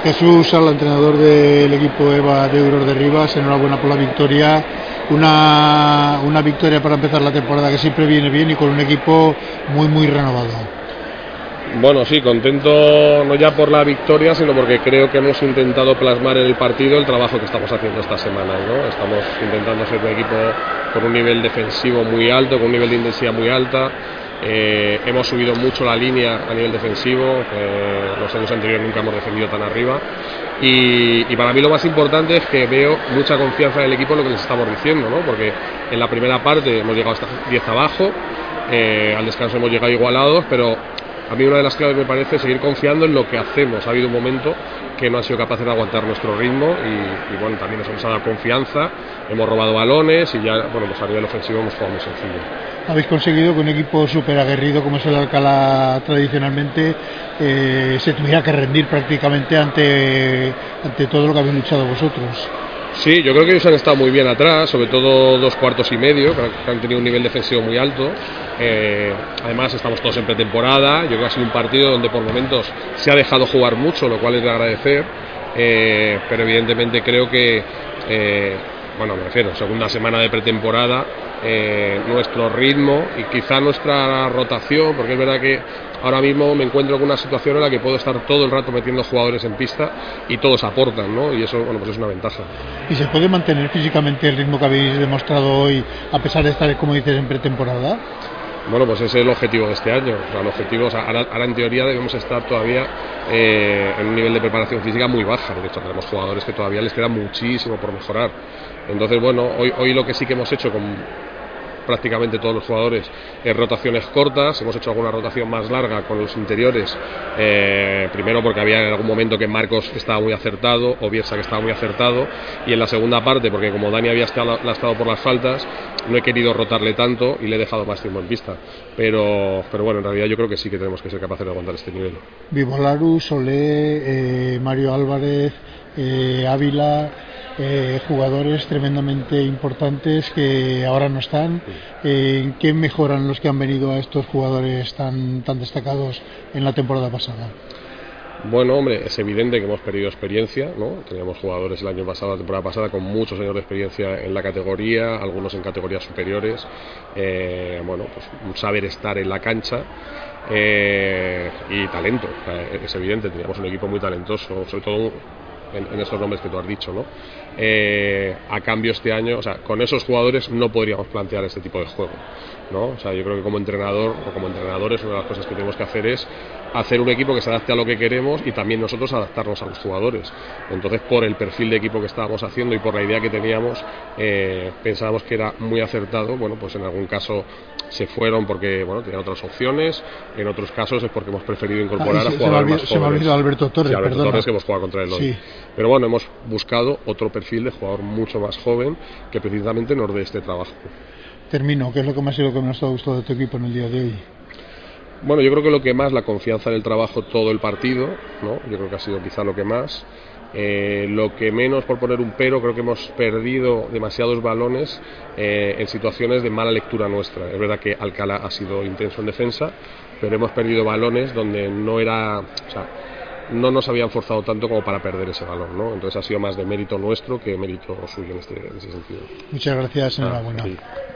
Jesús, al entrenador del equipo EVA de Duros de Rivas, enhorabuena por la victoria. Una victoria para empezar la temporada que siempre viene bien y con un equipo muy renovado. Bueno, sí, contento no ya por la victoria, sino porque creo que hemos intentado plasmar en el partido el trabajo que estamos haciendo esta semana, ¿no? Estamos intentando ser un equipo con un nivel defensivo muy alto, con un nivel de intensidad muy alta. Hemos subido mucho la línea a nivel defensivo, los años anteriores nunca hemos defendido tan arriba y para mí lo más importante es que veo mucha confianza en el equipo en lo que les estamos diciendo, ¿no? Porque en la primera parte hemos llegado hasta 10 abajo, al descanso hemos llegado igualados, pero a mí una de las claves me parece seguir confiando en lo que hacemos. Ha habido un momento que no han sido capaces de aguantar nuestro ritmo y bueno, también nos hemos dado confianza, hemos robado balones y ya, bueno, pues a nivel ofensivo hemos jugado muy sencillo. Habéis conseguido que un equipo súper aguerrido como es el Alcalá tradicionalmente se tuviera que rendir prácticamente ante todo lo que habéis luchado vosotros. Sí, yo creo que ellos han estado muy bien atrás, sobre todo 2 cuartos y medio, que han tenido un nivel defensivo muy alto. Además estamos todos en pretemporada, yo creo que ha sido un partido donde por momentos se ha dejado jugar mucho, lo cual es de agradecer, pero evidentemente creo que, bueno, me refiero, segunda semana de pretemporada, nuestro ritmo y quizá nuestra rotación, porque es verdad que ahora mismo me encuentro con una situación en la que puedo estar todo el rato metiendo jugadores en pista y todos aportan, ¿no? Y eso, bueno, pues es una ventaja. ¿Y se puede mantener físicamente el ritmo que habéis demostrado hoy a pesar de estar, como dices, en pretemporada? Bueno, pues ese es el objetivo de este año. O sea, el objetivo, o sea, ahora en teoría debemos estar todavía en un nivel de preparación física muy baja. De hecho, tenemos jugadores que todavía les queda muchísimo por mejorar. Entonces, bueno, hoy lo que sí que hemos hecho con prácticamente todos los jugadores rotaciones cortas, hemos hecho alguna rotación más larga con los interiores, primero porque había en algún momento que Marcos estaba muy acertado o Bielsa que estaba muy acertado, y en la segunda parte porque como Dani había lastrado por las faltas no he querido rotarle tanto y le he dejado más tiempo en pista, pero bueno, en realidad yo creo que sí que tenemos que ser capaces de aguantar este nivel. Vivolaru, Solé, Mario Álvarez, Ávila, jugadores tremendamente importantes que ahora no están. ¿En qué mejoran los que han venido a estos jugadores tan destacados en la temporada pasada? Bueno, hombre, es evidente que hemos perdido experiencia, ¿no? Teníamos jugadores el año pasado, la temporada pasada, con muchos años de experiencia en la categoría, algunos en categorías superiores, bueno, pues un saber estar en la cancha y talento, es evidente, teníamos un equipo muy talentoso, sobre todo en estos nombres que tú has dicho, ¿no? A cambio este año, o sea, con esos jugadores no podríamos plantear este tipo de juego, ¿no? O sea, yo creo que como entrenador o como entrenadores una de las cosas que tenemos que hacer es hacer un equipo que se adapte a lo que queremos y también nosotros adaptarnos a los jugadores. Entonces, por el perfil de equipo que estábamos haciendo y por la idea que teníamos, pensábamos que era muy acertado. Bueno, pues en algún caso se fueron porque, bueno, tenían otras opciones, en otros casos es porque hemos preferido incorporar a jugadores más jóvenes. Se me ha olvidado Alberto Torres, sí, Alberto Torres, que hemos jugado contra él hoy. Sí. Pero bueno, hemos buscado otro perfil de jugador mucho más joven que precisamente nos dé este trabajo. Termino, ¿qué es lo que más y lo que menos te ha gustado de tu equipo en el día de hoy? Bueno, yo creo que lo que más, la confianza en el trabajo todo el partido, ¿no? Yo creo que ha sido quizá lo que más. Lo que menos, por poner un pero, creo que hemos perdido demasiados balones en situaciones de mala lectura nuestra. Es verdad que Alcalá ha sido intenso en defensa, pero hemos perdido balones donde no era, o sea, no nos habían forzado tanto como para perder ese balón, ¿no? Entonces ha sido más de mérito nuestro que mérito suyo en ese sentido. Muchas gracias, enhorabuena. Sí.